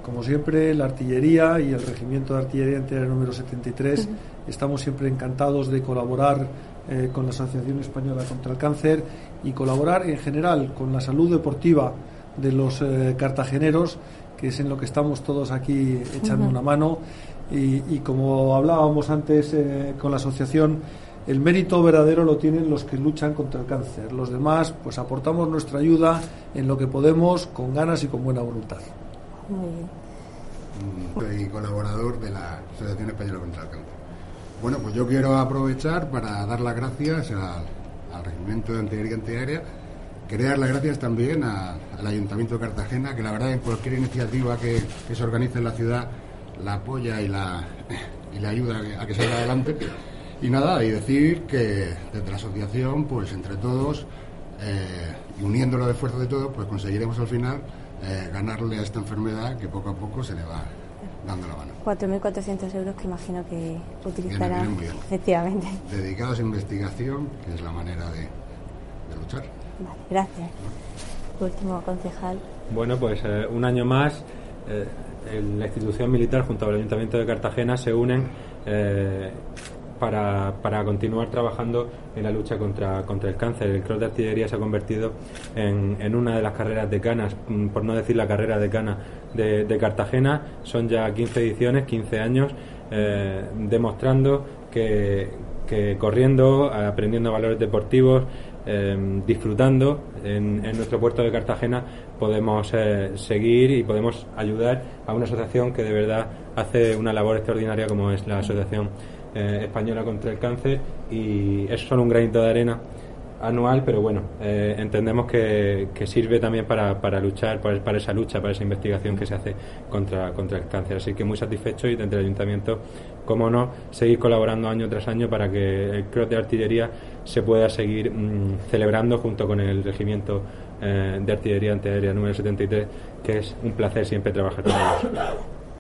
como siempre, la artillería y el Regimiento de Artillería Antiaérea número 73 estamos siempre encantados de colaborar con la Asociación Española contra el Cáncer y colaborar en general con la salud deportiva de los cartageneros, que es en lo que estamos todos aquí echando una mano. Y como hablábamos antes con la asociación, el mérito verdadero lo tienen los que luchan contra el cáncer. Los demás, pues aportamos nuestra ayuda en lo que podemos, con ganas y con buena voluntad. Muy bien. Soy colaborador de la Asociación Española contra el Cáncer. Bueno, pues yo quiero aprovechar para dar las gracias al Regimiento de Artillería Antiaérea. Quería dar las gracias también al Ayuntamiento de Cartagena, que la verdad en cualquier iniciativa que se organice en la ciudad la apoya y le ayuda a que salga adelante. Y nada, y decir que desde la asociación, pues entre todos, y uniendo los esfuerzos de todos, pues conseguiremos al final ganarle a esta enfermedad que poco a poco se le va dando la mano. 4.400 euros que imagino que utilizará efectivamente. Dedicados a investigación, que es la manera de luchar. Vale, gracias. Último, concejal. Bueno, pues un año más la institución militar junto al Ayuntamiento de Cartagena se unen para continuar trabajando en la lucha contra el cáncer. El Cross de Artillería se ha convertido en una de las carreras decanas, por no decir la carrera decana de Cartagena. Son ya 15 ediciones, 15 años, demostrando que corriendo, aprendiendo valores deportivos, disfrutando en nuestro puerto de Cartagena, podemos seguir y podemos ayudar a una asociación que de verdad hace una labor extraordinaria como es la Asociación Española contra el Cáncer, y es solo un granito de arena anual, pero bueno, entendemos que sirve también para luchar, para esa lucha, para esa investigación que se hace contra el cáncer. Así que muy satisfecho, y desde el Ayuntamiento, cómo no, seguir colaborando año tras año para que el Cross de Artillería se pueda seguir celebrando junto con el Regimiento de Artillería Antiaérea número 73, que es un placer siempre trabajar con ellos.